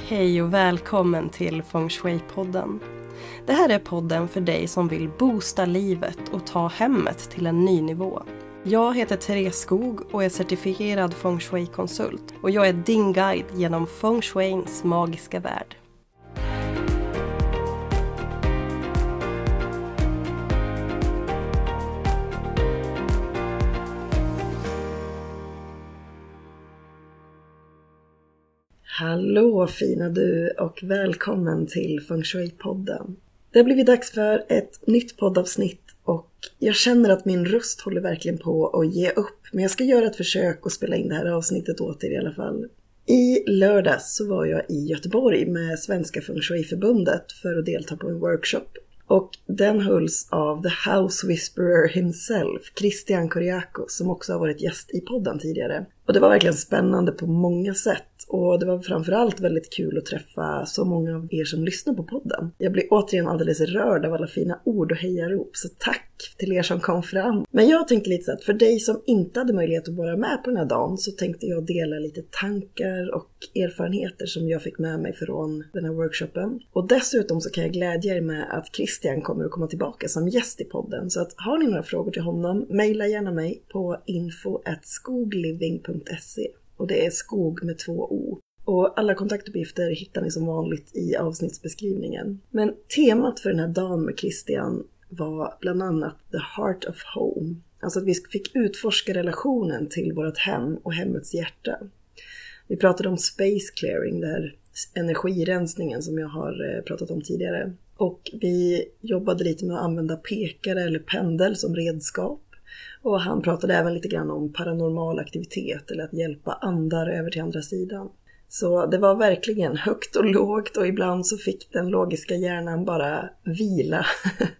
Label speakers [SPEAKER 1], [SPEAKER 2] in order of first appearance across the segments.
[SPEAKER 1] Hej och välkommen till Feng Shui-podden. Det här är podden för dig som vill boosta livet och ta hemmet till en ny nivå. Jag heter Therese Skog och är certifierad Feng Shui-konsult och jag är din guide genom Feng Shuins magiska värld.
[SPEAKER 2] Hallå fina du och välkommen till Feng Shui-podden. Det har blivit dags för ett nytt poddavsnitt och jag känner att min röst håller verkligen på att ge upp. Men jag ska göra ett försök att spela in det här avsnittet åt er i alla fall. I lördags så var jag i Göteborg med Svenska Feng Shui-förbundet för att delta på en workshop. Och den hölls av The House Whisperer himself, Christian Coriaco, som också har varit gäst i podden tidigare. Och det var verkligen spännande på många sätt. Och det var framförallt väldigt kul att träffa så många av er som lyssnar på podden. Jag blir återigen alldeles rörd av alla fina ord och hejarop, så tack till er som kom fram. Men jag tänkte lite så att för dig som inte hade möjlighet att vara med på den här dagen så tänkte jag dela lite tankar och erfarenheter som jag fick med mig från den här workshopen. Och dessutom så kan jag glädja er med att Christian kommer att komma tillbaka som gäst i podden. Så att har ni några frågor till honom, mejla gärna mig på info@skogliving.se. Och det är skog med 2 o. Och alla kontaktuppgifter hittar ni som vanligt i avsnittsbeskrivningen. Men temat för den här dagen med Christian var bland annat The Heart of Home. Alltså att vi fick utforska relationen till vårt hem och hemmets hjärta. Vi pratade om space clearing, det här energirensningen som jag har pratat om tidigare. Och vi jobbade lite med att använda pekare eller pendel som redskap. Och han pratade även lite grann om paranormal aktivitet eller att hjälpa andar över till andra sidan. Så det var verkligen högt och lågt och ibland så fick den logiska hjärnan bara vila.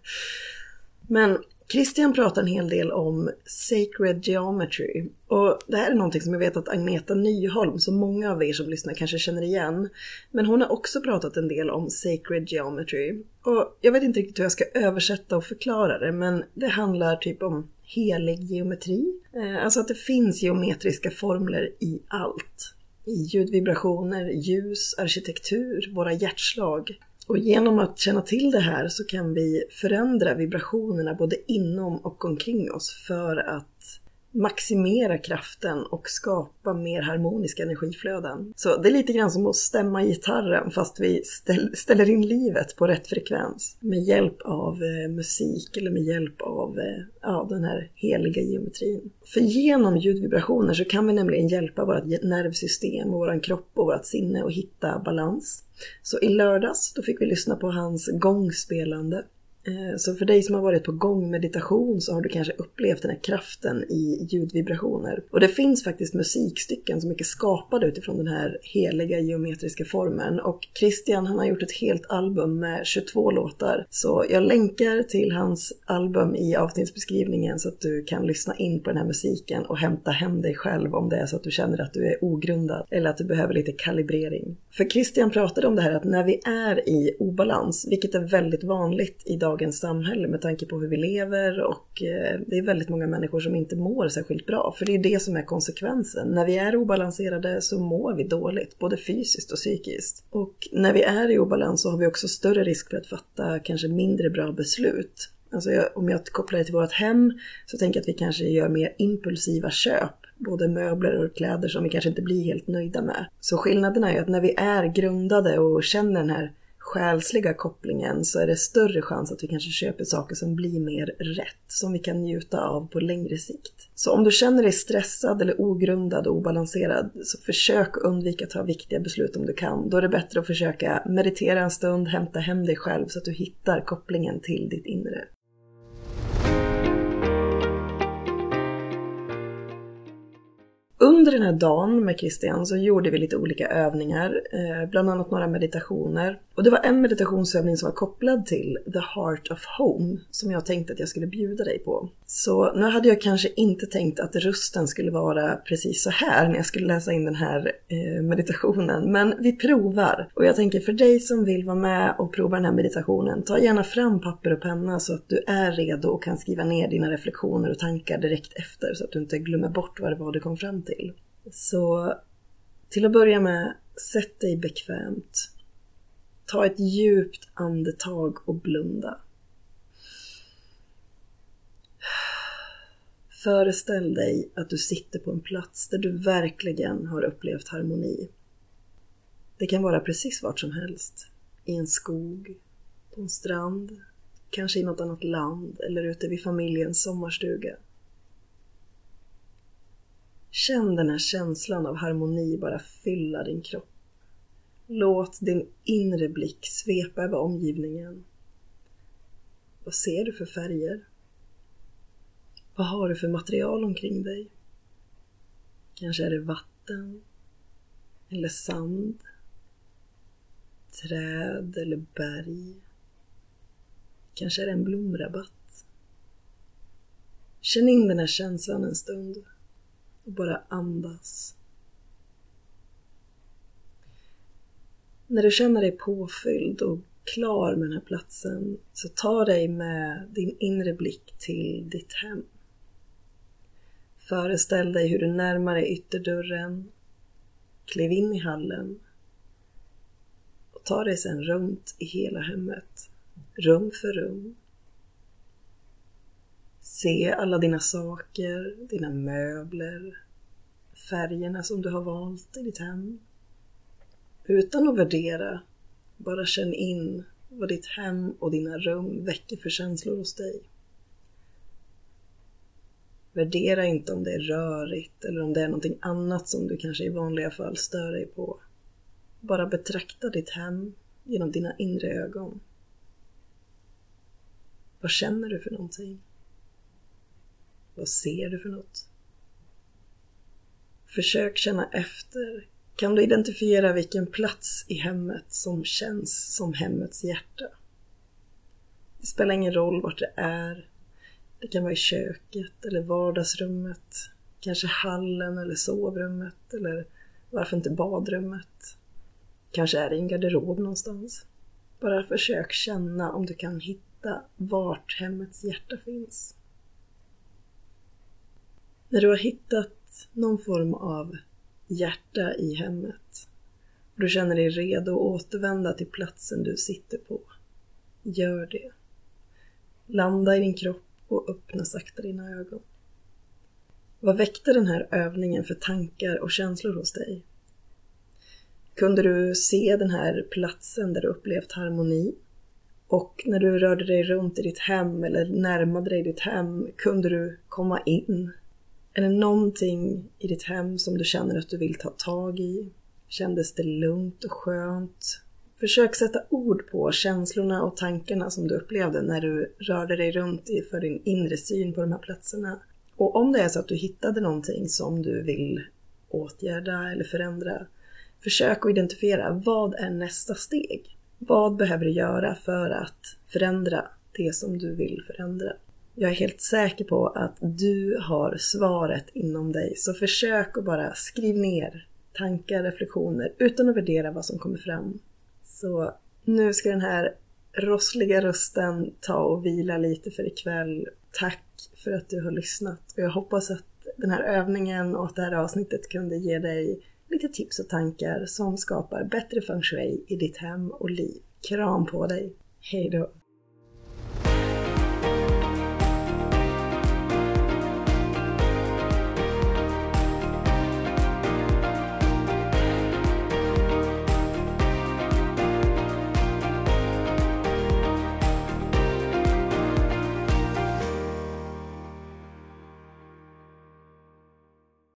[SPEAKER 2] Men Christian pratar en hel del om sacred geometry. Och det här är någonting som jag vet att Agneta Nyholm, som många av er som lyssnar kanske känner igen. Men hon har också pratat en del om sacred geometry. Och jag vet inte riktigt hur jag ska översätta och förklara det, men det handlar typ om helig geometri. Alltså att det finns geometriska formler i allt. I ljudvibrationer, ljus, arkitektur, våra hjärtslag. Och genom att känna till det här så kan vi förändra vibrationerna både inom och omkring oss för att maximera kraften och skapa mer harmoniska energiflöden. Så det är lite grann som att stämma gitarren fast vi ställer in livet på rätt frekvens med hjälp av musik eller med hjälp av den här heliga geometrin. För genom ljudvibrationer så kan vi nämligen hjälpa vårt nervsystem och vår kropp och vårt sinne att hitta balans. Så i lördags då fick vi lyssna på hans gångspelande. Så för dig som har varit på gångmeditation så har du kanske upplevt den här kraften i ljudvibrationer. Och det finns faktiskt musikstycken som är skapade utifrån den här heliga geometriska formen. Och Christian, han har gjort ett helt album med 22 låtar. Så jag länkar till hans album i avsnittsbeskrivningen så att du kan lyssna in på den här musiken och hämta hem dig själv om det är så att du känner att du är ogrundad eller att du behöver lite kalibrering. För Christian pratade om det här att när vi är i obalans, vilket är väldigt vanligt i dagens samhälle med tanke på hur vi lever, och det är väldigt många människor som inte mår särskilt bra, för det är det som är konsekvensen. När vi är obalanserade så mår vi dåligt, både fysiskt och psykiskt. Och när vi är i obalans så har vi också större risk för att fatta kanske mindre bra beslut. Alltså om jag kopplar det till vårt hem så tänker jag att vi kanske gör mer impulsiva köp. Både möbler och kläder som vi kanske inte blir helt nöjda med. Så skillnaden är ju att när vi är grundade och känner den här själsliga kopplingen så är det större chans att vi kanske köper saker som blir mer rätt, som vi kan njuta av på längre sikt. Så om du känner dig stressad eller ogrundad och obalanserad så försök undvika att ta viktiga beslut om du kan. Då är det bättre att försöka meditera en stund, hämta hem dig själv så att du hittar kopplingen till ditt inre. Under den här dagen med Christian så gjorde vi lite olika övningar, bland annat några meditationer. Och det var en meditationsövning som var kopplad till The Heart of Home som jag tänkte att jag skulle bjuda dig på. Så nu hade jag kanske inte tänkt att rösten skulle vara precis så här när jag skulle läsa in den här meditationen. Men vi provar. Och jag tänker för dig som vill vara med och prova den här meditationen, ta gärna fram papper och penna så att du är redo och kan skriva ner dina reflektioner och tankar direkt efter så att du inte glömmer bort vad det var du kom fram till. Så till att börja med sätt dig bekvämt. Ta ett djupt andetag och blunda. Föreställ dig att du sitter på en plats där du verkligen har upplevt harmoni. Det kan vara precis vart som helst. I en skog, på en strand, kanske i något annat land eller ute vid familjens sommarstuga. Känn den här känslan av harmoni bara fylla din kropp. Låt din inre blick svepa över omgivningen. Vad ser du för färger? Vad har du för material omkring dig? Kanske är det vatten eller sand, träd eller berg. Kanske är det en blomrabatt. Känn in den här känslan en stund och bara andas. När du känner dig påfylld och klar med den här platsen så ta dig med din inre blick till ditt hem. Föreställ dig hur du närmar dig ytterdörren, kliv in i hallen och ta dig sedan runt i hela hemmet, rum för rum. Se alla dina saker, dina möbler, färgerna som du har valt i ditt hem. Utan att värdera, bara känn in vad ditt hem och dina rum väcker för känslor hos dig. Värdera inte om det är rörigt eller om det är någonting annat som du kanske i vanliga fall stör dig på. Bara betrakta ditt hem genom dina inre ögon. Vad känner du för någonting? Vad ser du för något? Försök känna efter. Kan du identifiera vilken plats i hemmet som känns som hemmets hjärta? Det spelar ingen roll vart det är. Det kan vara i köket eller vardagsrummet, kanske hallen eller sovrummet eller varför inte badrummet. Kanske är det i en garderob någonstans. Bara försök känna om du kan hitta vart hemmets hjärta finns. När du har hittat någon form av hjärta i hemmet och du känner dig redo att återvända till platsen du sitter på, gör det. Landa i din kropp och öppna sakta dina ögon. Vad väckte den här övningen för tankar och känslor hos dig? Kunde du se den här platsen där du upplevt harmoni? Och när du rörde dig runt i ditt hem eller närmade dig ditt hem, kunde du komma in? Är det någonting i ditt hem som du känner att du vill ta tag i? Kändes det lugnt och skönt? Försök sätta ord på känslorna och tankarna som du upplevde när du rörde dig runt för din inre syn på de här platserna. Och om det är så att du hittade någonting som du vill åtgärda eller förändra, försök att identifiera vad är nästa steg. Vad behöver du göra för att förändra det som du vill förändra? Jag är helt säker på att du har svaret inom dig, så försök att bara skriva ner tankar, reflektioner utan att värdera vad som kommer fram. Så nu ska den här rossliga rösten ta och vila lite för ikväll. Tack för att du har lyssnat. Och jag hoppas att den här övningen och att det här avsnittet kunde ge dig lite tips och tankar som skapar bättre feng shui i ditt hem och liv. Kram på dig. Hej då!